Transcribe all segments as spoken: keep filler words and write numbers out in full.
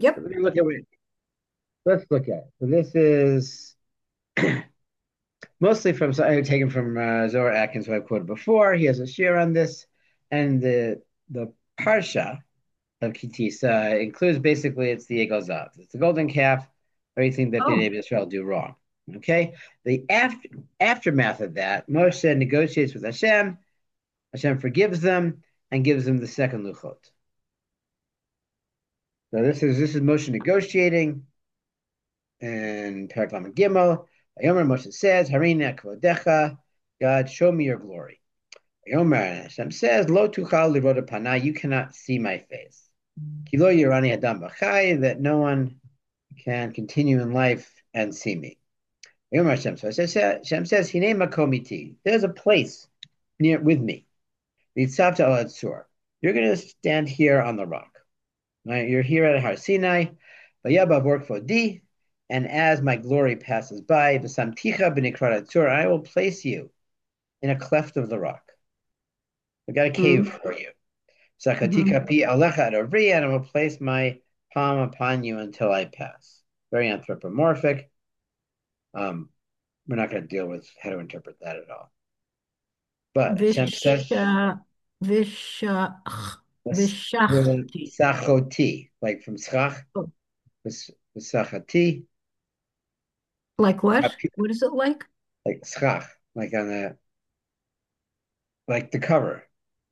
Yep. Let me look at it. Let's look at it. So this is mostly from so I taken from uh, Zohar Atkins, who I quoted before. He has a share on this, and the the parsha of Kitisa includes basically it's the Egel Zav. It's the golden calf, everything that the Oh. Navy Israel do wrong. Okay, the after, aftermath of that, Moshe negotiates with Hashem. Hashem forgives them and gives them the second luchot. So this is this is Moshe negotiating, and Parak Lamed Gimel. Yomer Moshe says, "Harina kvodecha, God, show me your glory." Yomer Hashem says, "Lo tuchal lirot pana, you cannot see my face. Kilo Yerani Adam Bachai, that no one can continue in life and see me." Yomer Hashem so Hashem says, "Hine makomiti, there's a place near with me. Litzavta al Atzur, you're going to stand here on the rock. Right? You're here at Har Sinai. Di, and as my glory passes by, I will place you in a cleft of the rock. I got a cave Mm. for you. Hmm. Sakatika pi alecha adavri, and I will place my palm upon you until I pass. Very anthropomorphic. Um, we're not going to deal with how to interpret that at all. But Hashem says, Visha, Visha, Vishachti. Sachoti, like from schach, Oh, Sachati, like what? What is it like? like schach, like on the like the cover.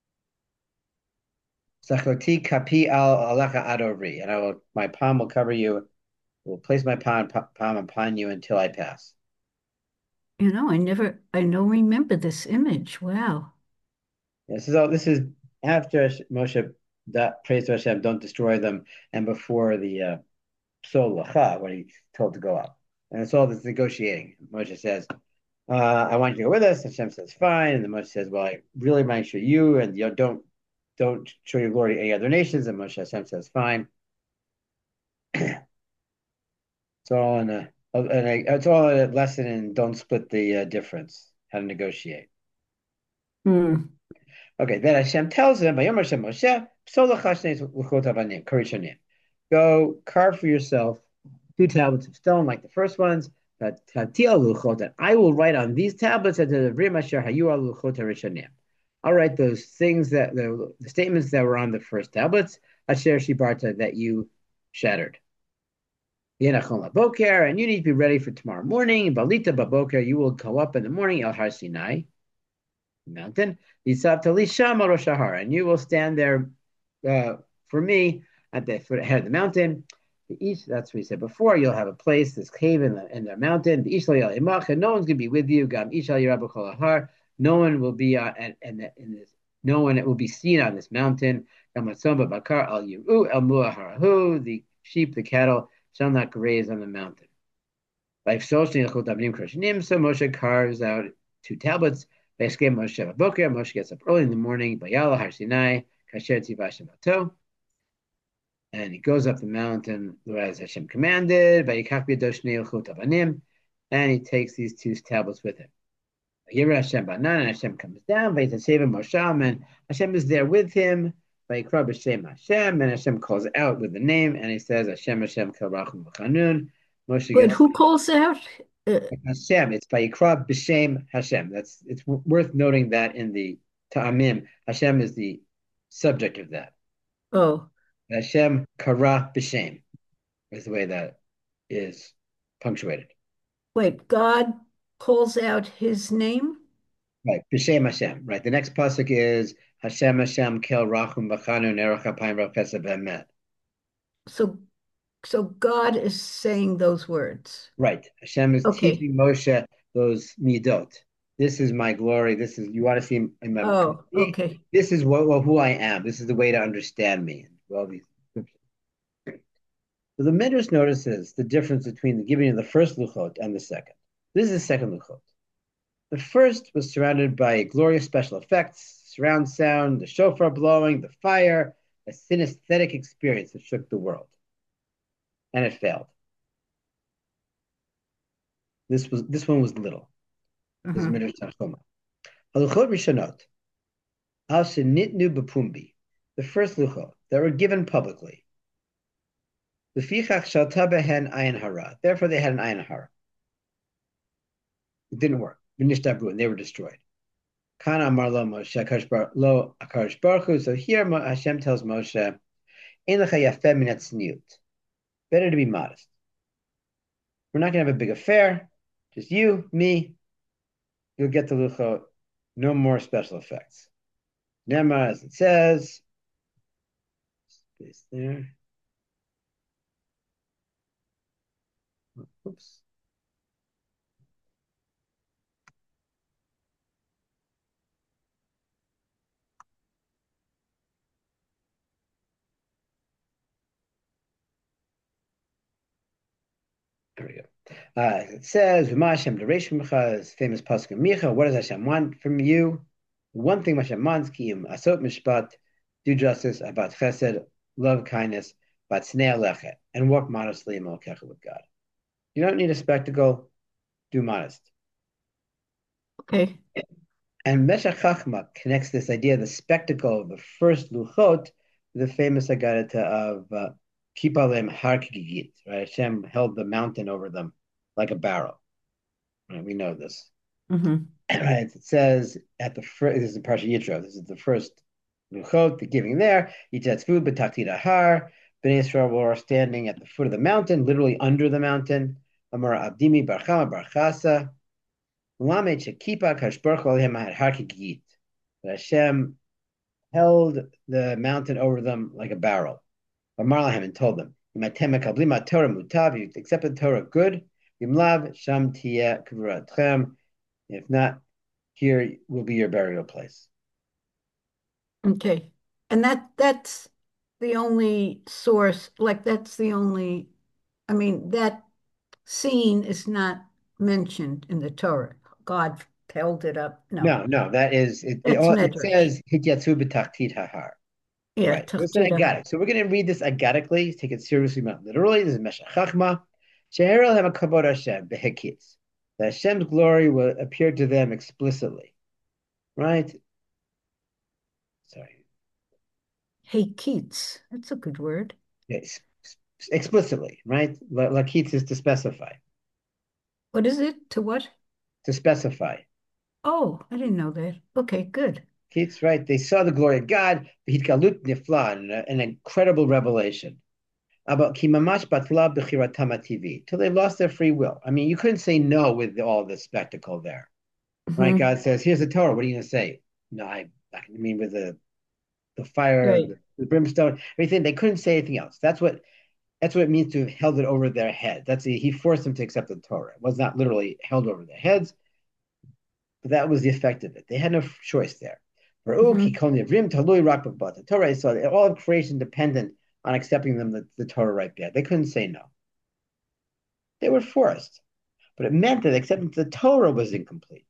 Sachoti kapi al alecha adori, and I will my palm will cover you. Will place my palm, palm upon you until I pass. You know, I never, I don't remember this image. Wow. This is all. This is after Moshe that prays to Hashem, don't destroy them, and before the uh, Sol Lacha, when he's told to go up, and it's all this negotiating. Moshe says, uh, "I want you to go with us." Hashem says, "Fine," and then Moshe says, "Well, I really might show you, and you know, don't don't show your glory to any other nations." And Moshe Hashem says, "Fine." It's all in a, and a it's all a lesson in don't split the uh, difference, how to negotiate. Hmm. Okay, then Hashem tells him, "Vayomer Hashem Moshe, psola chashnei luchot avanim, korishanim. Go carve for yourself two tablets of stone like the first ones, that tatil luchot, that I will write on these tablets at the vrim asher hayu al luchot harishanim. I'll write those things that the, the statements that were on the first tablets, asher shibarta, that you shattered. Yenachon laboker, and you need to be ready for tomorrow morning. Balita baboker, you will go up in the morning, El Har Sinai mountain. Yisav talisham Rosh Har, and you will stand there uh, for me at the foot head of the mountain. The east, that's what we said before. You'll have a place, this cave in the in the mountain. The Ishal Imach, and no one's gonna be with you. Gam Ishal Yerabakol Har. No one will be uh, at in, in this. No one will be seen on this mountain. Gamatzomba Bakar Al Yiru El Muaharahu. The sheep, the cattle shall not graze on the mountain. Like so, Moshe carves out two tablets. Moshe Moshe gets up early in the morning. Bayala Har Sinai, Kasher Tzivah Shemato, and he goes up the mountain as Hashem commanded. Vayikach B'yadosh Shnei L'chot Avanim, and he takes these two tablets with him. Yireh Hashem Banan, and Hashem comes down. Vayitaseva Moshe, and Hashem is there with him. Vayikra B'Shem Hashem, and Hashem calls out with the name, and he says Hashem Hashem Kel Rachum V'Chanun. Moshe But gets who calls out? Uh, Hashem. It's Vayikra B'Shem Hashem. That's it's worth noting that in the Ta'amim, Hashem is the subject of that. oh, Hashem Kara B'Shem is the way that is punctuated. wait, God calls out his name? Right, B'Shem Hashem. Right. The next pasuk is Hashem Hashem Kel Rachum B'Chanu Nerach Apayim Rav Pesach Be'emet. So, so God is saying those words. Right. Hashem is Okay. teaching Moshe those midot. This is my glory. This is you want to see in my Oh, complete. okay. This is what well, who I am. This is the way to understand me. Well, these scriptures. So the Midrash notices the difference between the giving of the first luchot and the second. This is the second luchot. The first was surrounded by glorious special effects, surround sound, the shofar blowing, the fire, a synesthetic experience that shook the world. And it failed. This was this one was little. This is Uh-huh. Midrash Tanchuma. Haluchot Rishonot, al shenitnu b'pumbi, the first luchot that were given publicly. Lefichach shalta behen ayin hara. Therefore, they had an ayin hara. It didn't work. V'nishtabru, and they were destroyed. Kana amar lo Moshe Akadosh Baruch- lo Akadosh Baruch Hu. So here Mo- Hashem tells Moshe, "Ein lecha yafeh min hatzniut." Better to be modest. We're not going to have a big affair. Just you, me. You'll get the luchot. No more special effects. Nema, as it says, space there. Oops. There we go. Uh, it says, "V'ma Hashem d'reish Micha," is famous pasuk in Micha. What does Hashem want from you? One thing Hashem wants: Kiyum asot mishpat, do justice, about chesed, love kindness, but snei alechet, and walk modestly in Malkecha with God. You don't need a spectacle. Do modest. Okay. And Meshach Chachma connects this idea of the spectacle of the first Luchot to the famous Agadata of uh, Kipalem Har Kigigit. Right? Hashem held the mountain over them like a barrel. Right? We know this. Mm-hmm. Right? It says at the first, this is in Parsha Yitro, this is the first Luchot, the giving there. Yitzhak B'Tatid Har. Bnei Israel were standing at the foot of the mountain, literally under the mountain. Amar Abdimi Barchama Barchasa. Hashem held the mountain over them like a barrel. Amarlahem and told them, "You accept the Torah, good. If not, here will be your burial place." Okay. And that that's the only source, like that's the only, I mean, that scene is not mentioned in the Torah. God held it up. No, No, no, that is it. It, that's all, it Medrash. says Hityatsu b'tachtit hahar. Yeah, Right. So it's an Tachtida. agadic. So we're going to read this agadically, take it seriously, not literally. This is Meshach Chachma. Sheherel hem kavod Hashem behekitz. That Hashem's glory will appear to them explicitly. Right? Sorry. Hey, Keats. That's a good word. Yes. Explicitly, right? Lakitz is to specify. What is it? To what? To specify. Oh, I didn't know that. Okay, good. Keats, right? They saw the glory of God, v'hitgalut nifla, an incredible revelation. About kimamash batla b'chiratam hativi, till they lost their free will. I mean, you couldn't say no with all this spectacle there. Right? Hmm. God says, "Here's the Torah. What are you going to say?" No, I, I mean, with the the fire, Right. the, the brimstone, everything. They couldn't say anything else. That's what that's what it means to have held it over their head. That's a, he forced them to accept the Torah. It was not literally held over their heads, but that was the effect of it. They had no choice there. Hmm. The Torah saw all of creation dependent on accepting them the, the Torah right there. They couldn't say no. They were forced, but it meant that acceptance of the Torah was incomplete.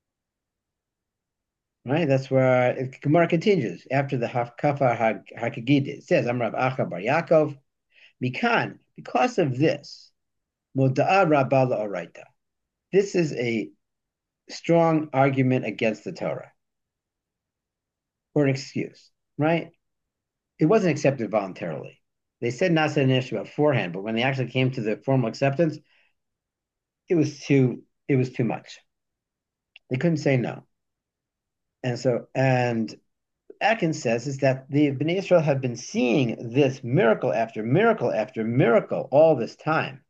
Right? That's where Gemara continues after the Hafkafa Hakagid. It says, Amrav Acha Bar Yaakov, Mikan, because of this, Moda'a Rabala Oraita. This is a strong argument against the Torah or an excuse, right? It wasn't accepted voluntarily. They said Nasa and issue beforehand, but when they actually came to the formal acceptance, it was too it was too much. They couldn't say no. And so, and Atkins says is that the Bnei Israel have been seeing this miracle after miracle after miracle all this time.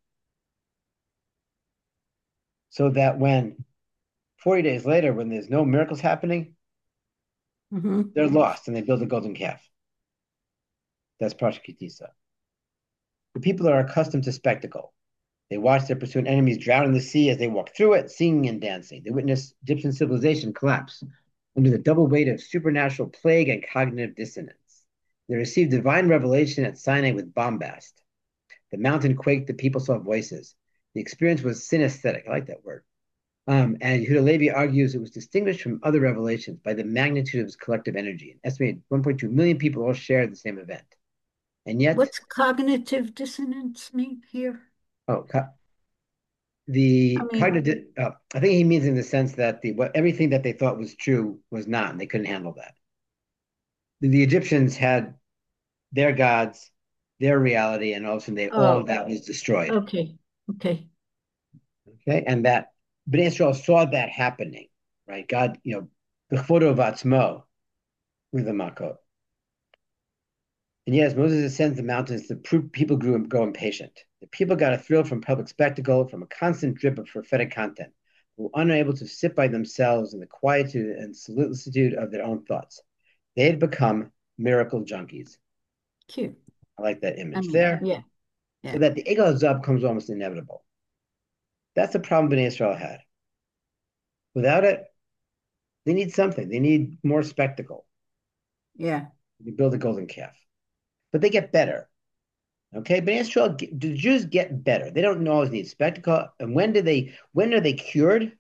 So that when forty days later, when there's no miracles happening, Hmm. they're lost and they build a golden calf. That's Parsha Kitisa. The people are accustomed to spectacle. They watch their pursuing enemies drown in the sea as they walk through it, singing and dancing. They witness Egyptian civilization collapse under the double weight of supernatural plague and cognitive dissonance. They received divine revelation at Sinai with bombast. The mountain quaked, the people saw voices. The experience was synesthetic. I like that word. Um, and Yehuda Levi argues it was distinguished from other revelations by the magnitude of its collective energy. An estimated one point two million people all shared the same event. And yet, What's cognitive dissonance mean here? oh, I the mean, cognitive, uh, I think he means in the sense that the what everything that they thought was true was not, and they couldn't handle that. The, the Egyptians had their gods, their reality, and all of a sudden they all of Oh, that was destroyed. okay. Okay. Okay, and that Bnei Israel saw that happening, right? God, you know, the photo of Atzmo with the Makot. And yes, Moses ascends the mountains. The people grew and grow impatient. The people got a thrill from public spectacle, from a constant drip of prophetic content, who were unable to sit by themselves in the quietude and solicitude of their own thoughts. They had become miracle junkies. Cute. I like that I image mean, there. yeah. So Yeah. that the Egel Zab comes almost inevitable. That's the problem Bnei Israel had. Without it, they need something. They need more spectacle. Yeah. They build a golden calf. But they get better. Okay, but Israel, the Jews get better. They don't always need spectacle. And when do they? When are they cured?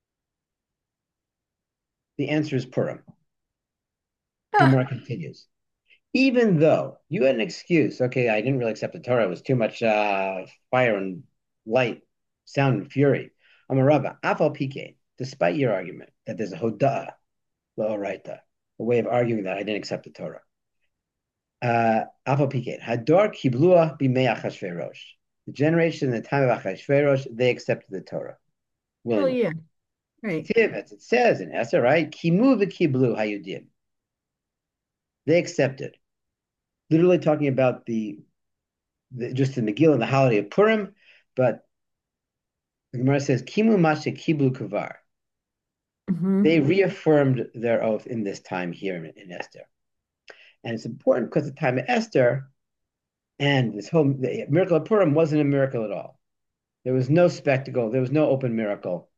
The answer is Purim. Ah, Gemara continues. Even though you had an excuse, okay, I didn't really accept the Torah. It was too much uh, fire and light, sound and fury. I'm a rabbi. Afal pike. Despite your argument that there's a hoda'ah, la'oraita, a way of arguing that I didn't accept the Torah. Uh, Afal pike. Hador kiblua b'mei Achashverosh. The generation in the time of Achashverosh, they accepted the Torah well, willingly. yeah. Right. As it says in Esther, right? Kimu v'kiblu hayudim. They accepted. Literally talking about the, the just the Megillah, the holiday of Purim, but the Gemara says Kimu mashe kiblu kavar. They Mm-hmm. reaffirmed their oath in this time here in, in Esther, and it's important because the time of Esther and this whole the miracle of Purim wasn't a miracle at all. There was no spectacle. There was no open miracle.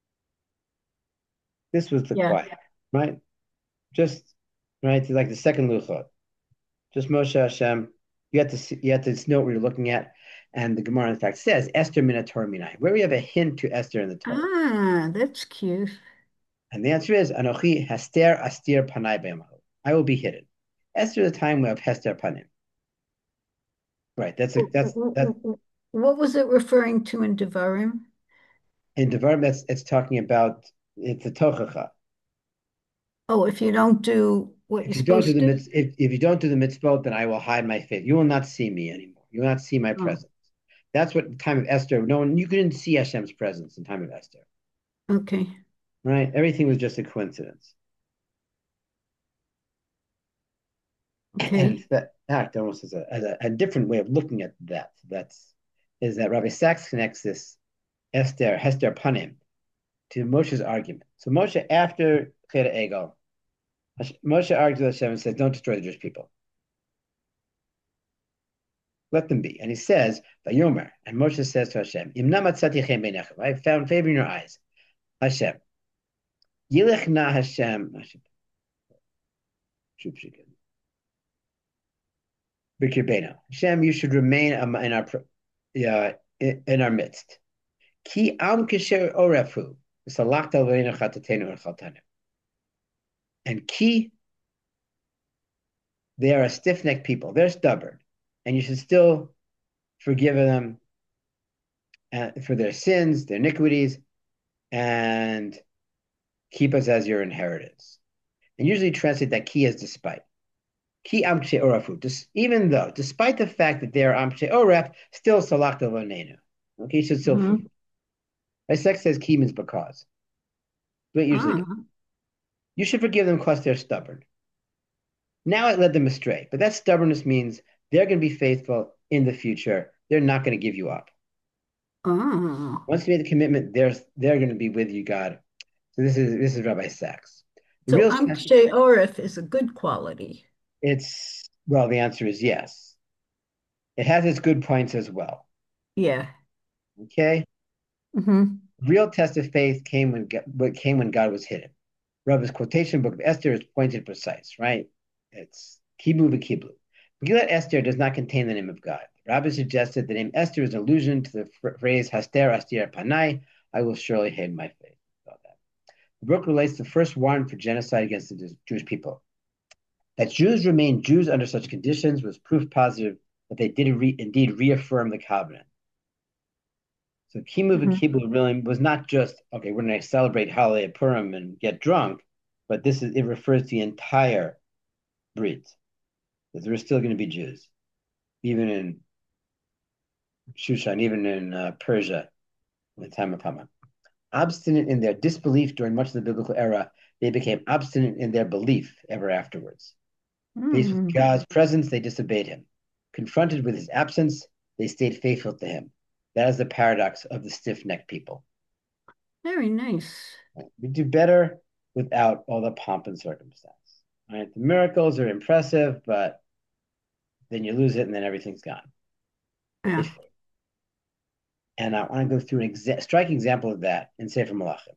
This was the Yeah. quiet, right? Just right, like the second luchot. Just Moshe Hashem. You have to see, you have to know what you're looking at. And the Gemara, in fact, says Esther mina Torah minai, where we have a hint to Esther in the Torah. Ah, that's cute. And the answer is Anochi Hester Astir Panai Be'amahu. I will be hidden. Esther is a time we have Hester Panim. Right. That's a that's that What was it referring to in Devarim? in Devarim. That's it's talking about it's a tochacha. Oh, if you don't do what you're If you don't do supposed the to? mitz, if, if you don't do the mitzvot, then I will hide my face. You will not see me anymore. You will not see my Oh, presence. That's what the time of Esther. No one you couldn't see Hashem's presence in time of Esther. okay. Right? Everything was just a coincidence. And Okay. that act almost as a, as a, a different way of looking at that. That's is that Rabbi Sachs connects this Esther, Hester Panim to Moshe's argument. So Moshe, after Cheder Egel, Moshe argues with Hashem and says, don't destroy the Jewish people. Let them be. And he says, Vayomer, and Moshe says to Hashem, Imna matzati chem beinechem, I found favor in your eyes. Hashem. Yilech na Hashem. Hashem, you should remain in our uh, in our midst. Ki am kisher orefu. And ki, they are a stiff-necked people. They're stubborn. And you should still forgive them uh, for their sins, their iniquities, and keep us as your inheritance. And usually translate that ki as despite. Ki amche orafu. Even though, despite the fact that they are amche oref, still salakta lonenu. Okay, you should still Mm-hmm. forgive. Isaac says ki means because. But usually means. Ah, You should forgive them because they're stubborn. Now it led them astray. But that stubbornness means they're going to be faithful in the future. They're not going to give you up. ah. Once you made the commitment, they're they're going to be with you, God. So this is this is Rabbi Sachs. The So real test, Amkshe Orif is a good quality. it's well, the answer is yes. It has its good points as well. Yeah. Okay. Mm-hmm. Real test of faith came when what came when God was hidden. Rabbi's quotation book of Esther is pointed precise, right? It's Kiblu v'Kiblu. Megillat Esther does not contain the name of God. Rabbi suggested the name Esther is an allusion to the phrase Haster Astir Panai, I will surely hide my face. The book relates the first warrant for genocide against the Jewish people. That Jews remained Jews under such conditions was proof positive that they did re- indeed reaffirm the covenant. So Kimu Mm-hmm. Kibul really was not just, okay, we're going to celebrate holiday of Purim and get drunk, but this is it refers to the entire breed, that there are still going to be Jews. even in Shushan, even in uh, Persia, in the time of Haman. Obstinate in their disbelief during much of the biblical era, they became obstinate in their belief ever afterwards. Faced with Mm, God's presence, they disobeyed him. Confronted with his absence, they stayed faithful to him. That is the paradox of the stiff-necked people. very nice. We do better without all the pomp and circumstance. Right? The miracles are impressive, but then you lose it and then everything's gone. Yeah. It, and I want to go through an exa- striking example of that in Sefer Malachim.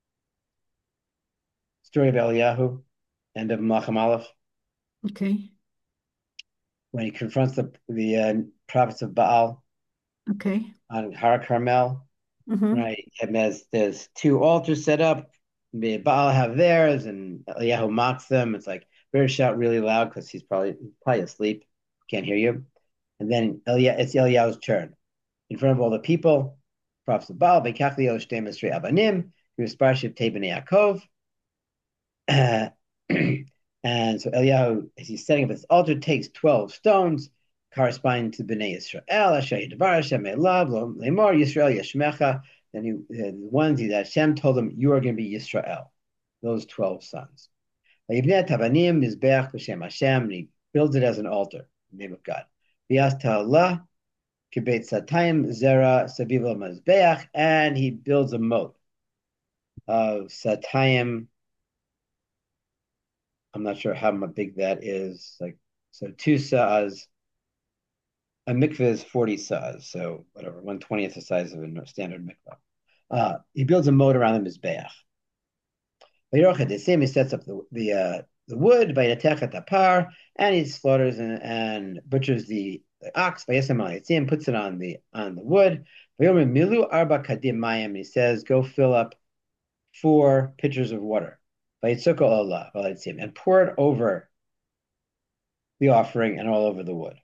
Story of Eliyahu, end of Malachim Aleph, Okay. when he confronts the, the uh, prophets of Baal Okay. on Har Carmel. Mm-hmm. Right. And there's there's two altars set up. The Baal have theirs, and Eliyahu mocks them. It's like better shout really loud because he's probably probably asleep, can't hear you. And then Eliyahu, it's Eliyahu's turn in front of all the people. Prophets of Baal, Beikach Leo Shtem Esrei Abanim, Yusparship Teben Yaakov. Uh, and so Eliyahu, as he's setting up his altar, takes twelve stones corresponding to Bnei Yisrael, Asher Yidvar Hashem Elav, Lemor Yisrael Yeshmecha. Then he, uh, the ones that Hashem told him, you are going to be Yisrael, those twelve sons. Vayivnei Tavanim Mizbeach B'Shem Hashem, and he builds it as an altar in the name of God. V'yas Ta'ala Kibet Satayim Zera Saviva Mizbeach, and he builds a moat of Satayim. I'm not sure how big that is. Like, so two sa'as, a mikveh is forty sa'as, so whatever, one twentieth the size of a standard mikveh. Uh, he builds a moat around the mizbeach. The same, he sets up the the uh, the wood by the par, and he slaughters and, and butchers the, the ox by Yasim, puts it on the on the wood. Milu arba kadim mayim, and he says, go fill up four pitchers of water. Allah, and pour it over the offering and all over the wood.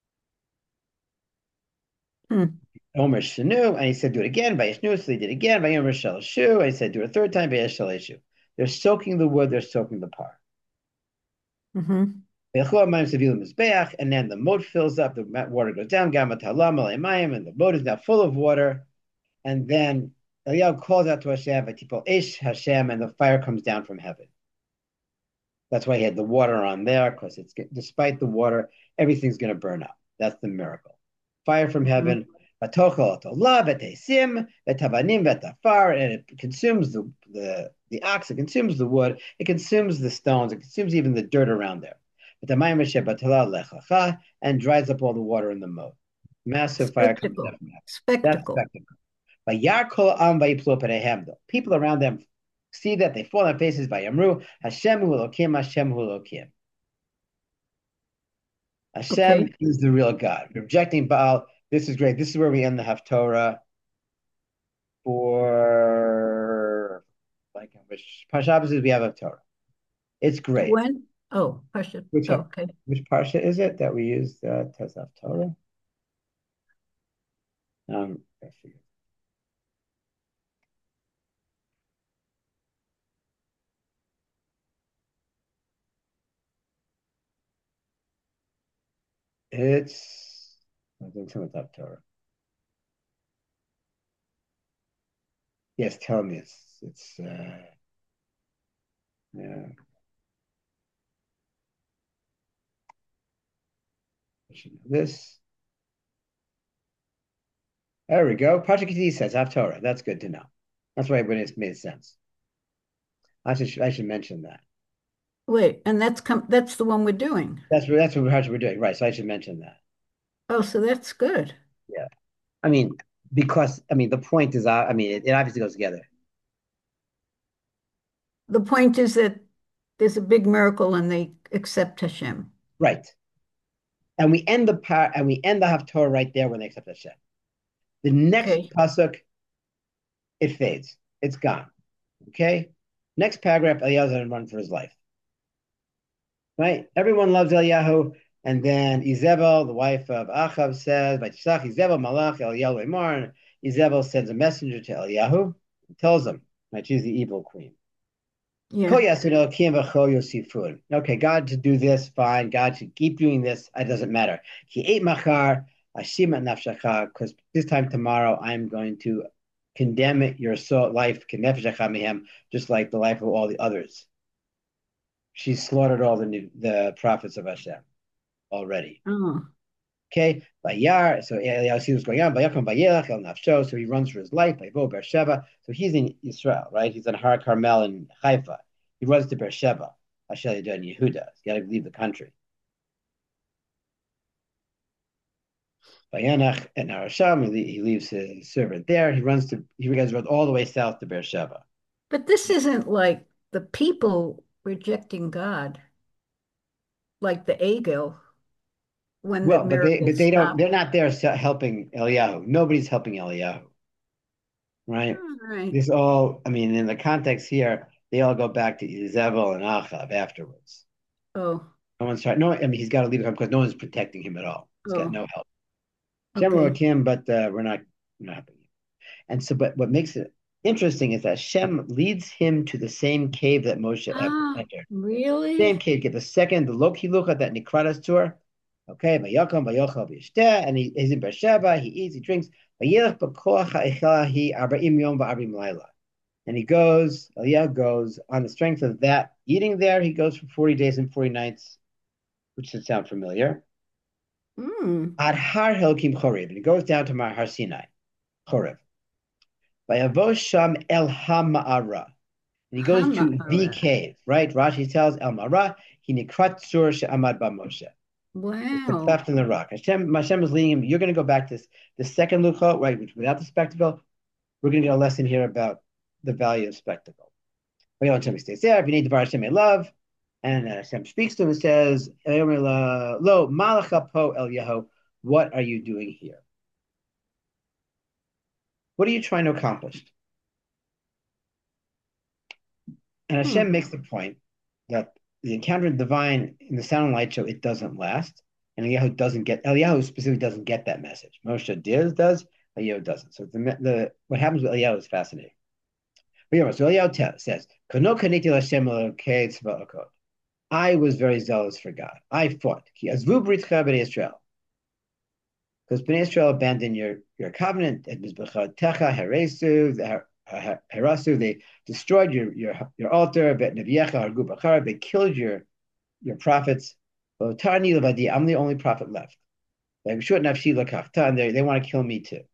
Hmm. Omer Shanu, and he said, do it again. By Yishnu, so they did again. By Omer Shalashu, and he said, do it a third time. By Yishaleshu. They're soaking the wood, they're soaking the par. Mm-hmm. And then the moat fills up, the water goes down, and the moat is now full of water. And then Eliyahu calls out to Hashem, Ish Hashem, and the fire comes down from heaven. That's why he had the water on there, because it's despite the water, everything's going to burn up. That's the miracle. Fire from heaven, and it consumes the, the, the ox, it consumes the wood, it consumes the stones, it consumes even the dirt around there. And dries up all the water in the moat. Massive fire comes down Spectacle. from heaven. That's Spectacle. spectacle. People around them see that, they fall on their faces by Yamru, Hashem hu Elokim, Hashem hu Elokim. Hashem Okay. is the real God. Rejecting Baal. This is great. This is where we end the Haftorah for, like, which Parsha is we have Haftorah. It's great. When? Oh, Pasha. Which Oh, okay. which Parsha is it that we use uh, as Haftorah? Um, I forget. It's I think it's Haftorah. Yes, tell me it's it's uh, yeah. I should know this. There we go. Parsha Kiti says Haftorah. That's good to know. That's why when it made sense. I should I should mention that. Wait, and that's come that's the one we're doing. That's that's what we're doing, right? So I should mention that. Oh, so that's good. Yeah. I mean, because I mean the point is, uh, I mean, it, it obviously goes together, The point is that there's a big miracle and they accept Hashem. right? And we end the par and we end the Haftorah right there when they accept Hashem. The next Okay. pasuk, it fades. It's gone. Okay. Next paragraph, Eliyahu's going to run for his life. Right? Everyone loves Eliyahu. And then Izebel, the wife of Achav, says, by Tishach, Izebel Malach Eliyahu Emar, and Izebel sends a messenger to Eliyahu and tells him, I choose the evil queen. Yeah. Okay, God to do this, fine. God should keep doing this. It doesn't matter. He ate machar, because this time tomorrow I'm going to condemn your soul, life, just like the life of all the others. She slaughtered all the new, the prophets of Hashem already. Oh. Okay, Bayar. So Eliyahu sees what's going on. Bayakam Bayelach El Nafsho. So he runs for his life. Bayvo Beersheba. So he's in Israel, right? He's in Har Carmel in Haifa. He runs to Beersheba. Ashel Yadon Yehuda. He's got to leave the country. Bayanach and Arasham. He leaves his servant there. He runs to. He guys run all the way south to Beersheba. But this isn't like the people rejecting God, like the Agil when the Well, but they but miracles they don't. stop. They're not there helping Eliyahu. Nobody's helping Eliyahu, right? All right. This all. I mean, in the context here, they all go back to Izebel and Achav afterwards. Oh, No one's trying. No, I mean he's got to leave because no one's protecting him at all. He's got oh, no help. Shem okay. wrote him, but uh, we're not we're not helping him. And so, but what makes it interesting is that Shem leads him to the same cave that Moshe Ah, entered. Same really? cave. Get the second, the Loki Lucha that Nikratas tour. Okay, Vayakam Vayochel V'Yishteh, and he, he's in Beersheba. He eats, he drinks. Vayelech B'Koach Ha'Echelahi Arba'im Yom Va'Arba'im Laila. And he goes. Eliyahu goes on the strength of that eating there. He goes for forty days and forty nights, which should sound familiar. Hmm. Ad Har Helkim Chorev, and it goes down to Har Sinai, Chorev. Vayavo Sham El Hama'ara, and he goes to the Hamara. cave, right? Rashi tells El Mara, he nikrat sur she'amad ba Moshe. It's the Wow. cleft in the rock. Hashem, Hashem was leading him. You're going to go back to this, the second luchot, right? Which without the spectacle, we're going to get a lesson here about the value of spectacle. But Hashem stays there. If you need to Hashem may love, and uh, Hashem speaks to him and says, "Lo malacha po el Yeho, what are you doing here? What are you trying to accomplish?" And Hmm. Hashem makes the point that the encounter of the divine in the sound and light show, it doesn't last. And Eliyahu doesn't get, Eliyahu specifically doesn't get that message. Moshe does, does, Eliyahu doesn't. So the, the what happens with Eliyahu is fascinating. But yeah, so Eliyahu te- says, I was very zealous for God. I fought. Because Bnei Israel abandoned your, your covenant, Herasu, they destroyed your your, your altar, they killed your, your prophets. I'm the only prophet left. And they, they want to kill me too.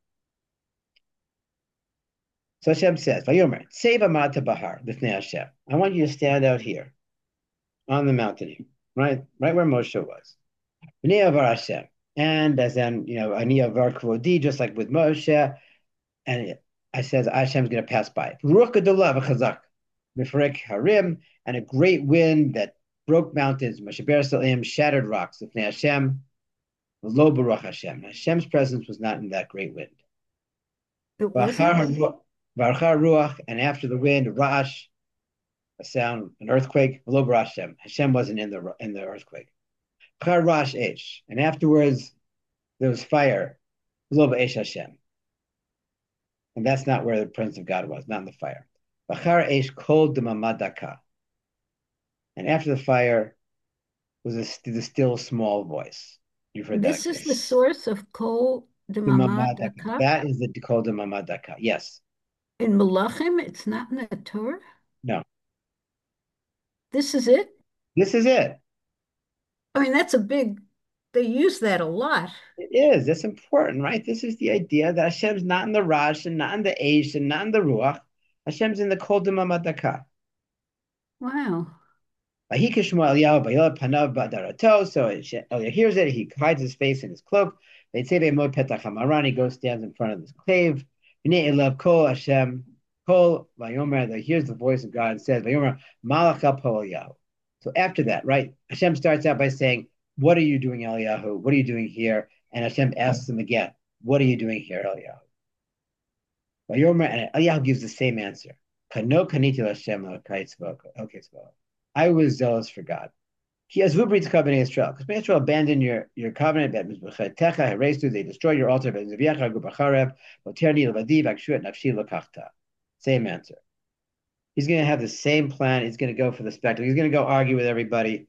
So Hashem says, Save Amata Bahar, Hashem. I want you to stand out here on the mountain, right, right where Moshe was. Hashem. And as in, you know, Aniyah Var Kvodi, just like with Moshe, and I says Hashem's going to pass by. Ruach Gadolav Chazak, Mifrek Harim, and a great wind that broke mountains, Mashaber Salim, shattered rocks. If Hashem, Lo Baruch Hashem. Hashem's presence was not in that great wind. It wasn't? Varchar Ruach, and after the wind, Ra'ash, a sound, an earthquake. Lo Baruch Hashem. Hashem wasn't in the in the earthquake. Char Rash Esh, and afterwards there was fire. Lo Ba'esh Hashem. And that's not where the presence of God was, not in the fire. Bachar Eish Kol Demamadaka. And after the fire was a, the still small voice. You've heard that. This is the source of Kol Demamadaka. Demamadaka That is the Kol Demamadaka. Yes. in Malachim. It's not in the Torah. No. This is it. This is it. I mean, that's a big, they use that a lot. It is. That's important, right? This is the idea that Hashem's not in the Rash and not in the Eish and not in the Ruach. Hashem's in the Kol Demamadaka. Wow. So Eliyahu hears it, he hides his face in his cloak. They say he goes, stands in front of this cave. Hashem, Kol, hears the voice of God and says, So after that, right, Hashem starts out by saying, what are you doing, Eliyahu? What are you doing here? And Hashem asks him again, what are you doing here, Eliyahu? And Eliyahu gives the same answer. I was zealous for God. He has vubrit covenant Israel. Because Israel abandoned your, your covenant, they destroyed your altar, same answer. He's going to have the same plan. He's going to go for the spectacle. He's going to go argue with everybody.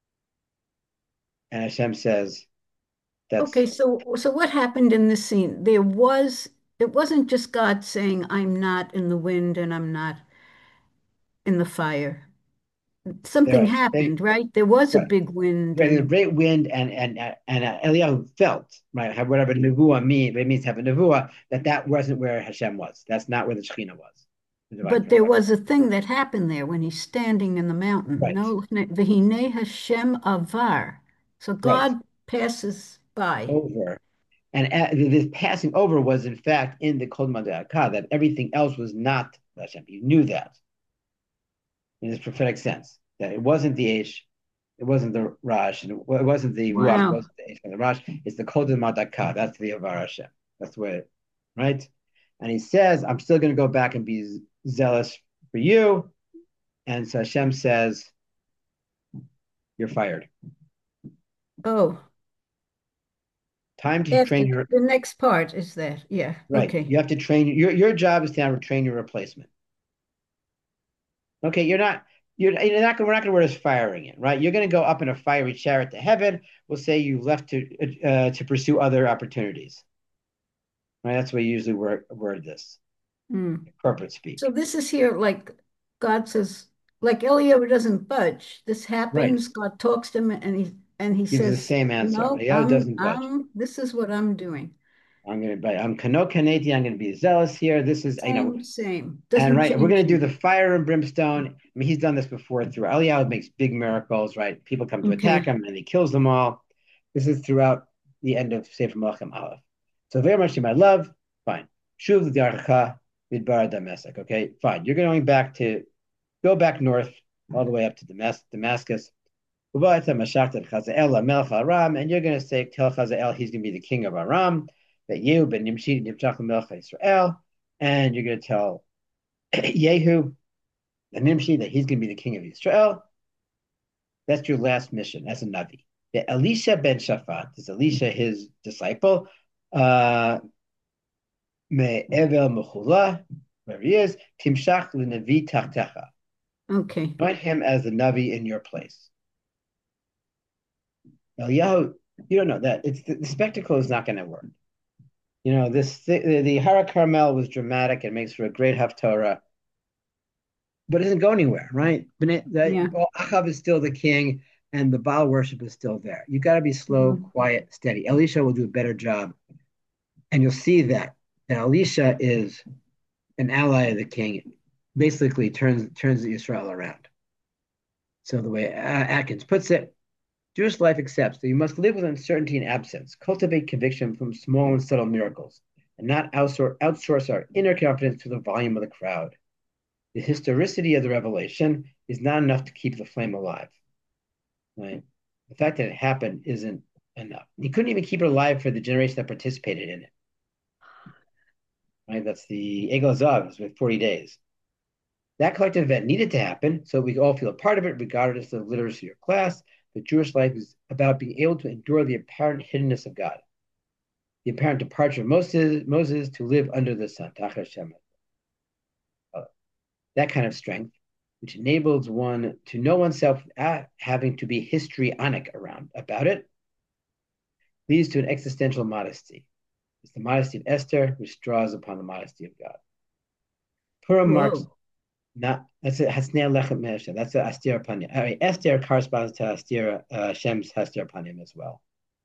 And Hashem says, that's Okay, so so what happened in this scene? There was it wasn't just God saying, I'm not in the wind and I'm not in the fire. there Something was big, happened, right? There was a right, big wind right, there's a and great wind, and and and uh, Eliyahu felt, right, have whatever nevuah mean, it means to have a nevuah, that that wasn't where Hashem was. That's not where the Shekhinah was, the divine but presence. there was a thing that happened there when he's standing in the mountain. Right, No, V'hinei Hashem avar. So right, God passes by. over. And uh, this passing over was, in fact, in the Kol Madakah, that everything else was not Hashem. You knew that in this prophetic sense, that it wasn't the Aish, it wasn't the Rash, and it wasn't the Ruach, it Wow. wasn't the Aish and the Rash, it's the Kol Madakah. That's the Avar Hashem. That's the way, it, right? And he says, I'm still going to go back and be zealous for you. And so Hashem says, you're fired. Oh, Time to after train your, the next part is that. Yeah. right. Okay. You have to train, your, your job is to now train your replacement. Okay, you're not you're, you're not we're not going to word as firing it, right? You're going to go up in a fiery chariot to heaven. We'll say you left to uh, to pursue other opportunities, right? That's the way you usually word, word this, Hmm. corporate So speak. this is here like God says, like Eliyahu doesn't budge. This Right. happens, God talks to him and he and he Gives the says, same answer. no, Eliyahu I'm doesn't budge. I'm this is what I'm doing. I'm going to, I'm kano kaneti. I'm going to be zealous here. This is, you know, Same, same. and Doesn't right, we're change going to do the anything. fire and brimstone. I mean, he's done this before through Eliyahu makes big miracles, right? People come to attack Okay. him and he kills them all. This is throughout the end of Sefer Malachim Aleph. So very much in my love, fine. Shuv l'diarcha midbar Damascus. Okay, fine. You're going back to go back north all the way up to Damas- Damascus. And you're going to say, tell Chazael he's going to be the king of Aram, that you ben Nimshi Nimshach Melech Israel, and you're going to tell Yehu, the Nimshi, that he's going to be the king of Israel. That's your last mission as a Navi. The Elisha ben Shaphat is Elisha, his disciple. Uh, Me Evel Mechula, where he is, Timshach l'Navi Tachtecha. Okay. Anoint him as the Navi in your place. Eliyahu, you don't know that it's the, the spectacle is not going to work. You know this the, the Hara Carmel was dramatic. It makes for a great Haftorah, but it doesn't go anywhere, right? But it, that, Yeah. well, Achav is still the king, and the Baal worship is still there. You got to be slow, Mhm. quiet, steady. Elisha will do a better job, and you'll see that that Elisha is an ally of the king. Basically, turns turns Israel around. So the way uh, Atkins puts it, Jewish life accepts that you must live with uncertainty and absence, cultivate conviction from small and subtle miracles, and not outsource, outsource our inner confidence to the volume of the crowd. The historicity of the revelation is not enough to keep the flame alive. Right? The fact that it happened isn't enough. You couldn't even keep it alive for the generation that participated in it. Right? That's the Egel Zav with forty days. That collective event needed to happen so we all feel a part of it, regardless of literacy or class. But Jewish life is about being able to endure the apparent hiddenness of God, the apparent departure of Moses, Moses to live under the sun. Uh, that kind of strength, which enables one to know oneself without having to be histrionic around about it, leads to an existential modesty. It's the modesty of Esther, which draws upon the modesty of God. Purim marks Whoa. not that's a Hasnei Lechem Mesha. That's a Astir Panim. I mean, Esther corresponds to Astir uh, Shem's Astir Panim as well.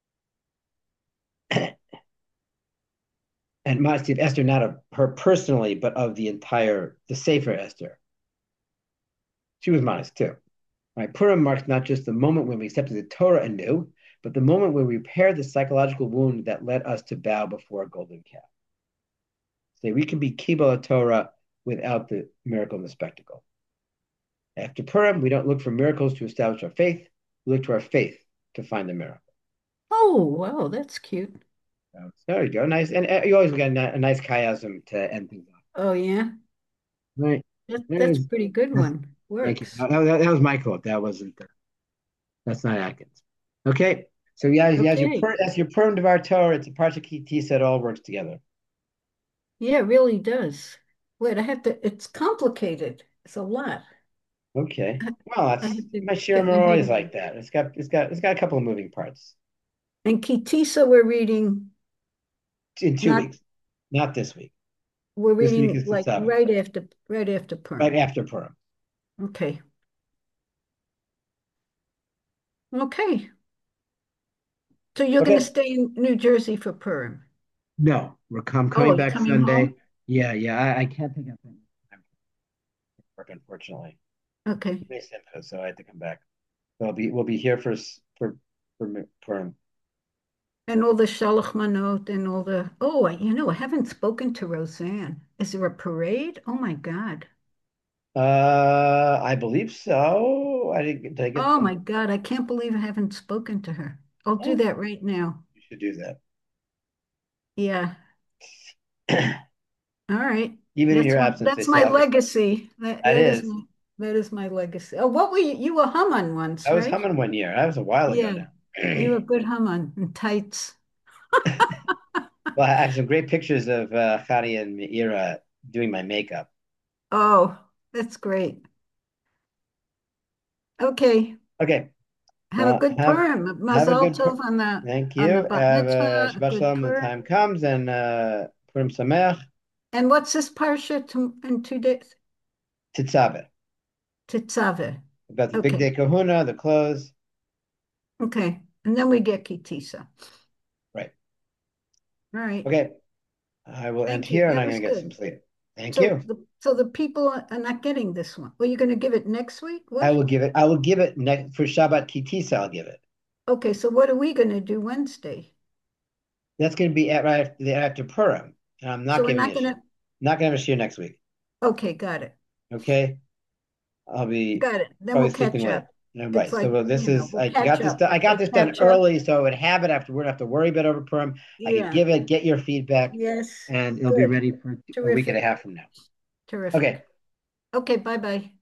And modesty of Esther, not of her personally, but of the entire the Sefer Esther. She was modest too. Right? Purim marks not just the moment when we accepted the Torah anew, but the moment when we repaired the psychological wound that led us to bow before a golden calf. Say we can be Kibbutz Torah without the miracle and the spectacle. After Purim, we don't look for miracles to establish our faith. We look to our faith to find the miracle. Oh, wow, that's cute. So, there you go. Nice. And uh, you always get a, a nice chiasm to end things off. Oh yeah. Right. That that's a There's, pretty good that's, one. thank you. Works. That, that, that was my quote. That wasn't, uh, that's not Atkins. Okay. So yeah, yeah, as your Okay. per, as your Purim Devar Torah, it's a Parsha Kitisa, it all works together. Yeah, it really does. Wait, I have to, it's complicated. It's a lot. Okay. Well, I that's have to my get Shirim my are head always around like it. that. It's got it's got it's got a couple of moving parts. And Kitisa, we're reading In two not weeks, not this week. we're This week reading is the like seventh, right after right after right Purim. after Purim. Okay. Okay. So you're going to Okay. stay in New Jersey for Purim. No, we're come Oh, coming you're back coming Sunday. home? Yeah, yeah. I, I can't think of any time for work, unfortunately. Okay. May Simcha, so I had to come back. So I'll be we'll be here for s- for for Purim. And all the Shalach Manot and all the, oh, I- you know, I haven't spoken to Roseanne. Is there a parade? Oh my God. Uh, I believe so. I didn't. Did I get Oh my some? God. I can't believe I haven't spoken to her. I'll do Oh, that right now. you should do that. Yeah. All right. Even in That's your my absence, they that's say my I'll be. legacy. That That that is is. my that is my legacy. Oh, what were you? You were Haman once, I was right? humming one year. That was a while ago Yeah. now. You were a good Haman in tights. Well, I have some great pictures of uh, Chani and Meira doing my makeup. Oh, that's great. Okay. Okay. Have a Well, good have Purim. have a Mazel good. tov Pu- on the Thank on the you. bat Have a mitzvah. A Shabbat good Shalom when the Purim. time comes, and uh, Purim Sameach And what's this parsha to, in two days? Titzaveh Tetzaveh. about the big Okay. day Kahuna, the clothes. Okay. And then we get Kitisa. Right. All right. Okay. I will end Thank you. here, and That I'm was going to get some good. sleep. Thank So you. the so the people are are not getting this one. Well, you're going to give it next week? I What? will give it. I will give it next for Shabbat Kitisa. I'll give it. Okay, so what are we going to do Wednesday? That's going to be at right after, after Purim, and I'm So not we're giving not a going shir. to. Not going to have a shir next week. Okay, got it. Okay. I'll be Got it. Then probably we'll sleeping catch late. up. Yeah, It's right. So like, well, this you know, is we'll I catch got this up. done. I Like got we'll this done catch up. early, so I would have it after. We don't have to worry about over Purim. I could Yeah. give it, get your feedback, Yes. and it'll be Good. ready for a week and a Terrific. half from now. Terrific. Okay. Okay, bye-bye.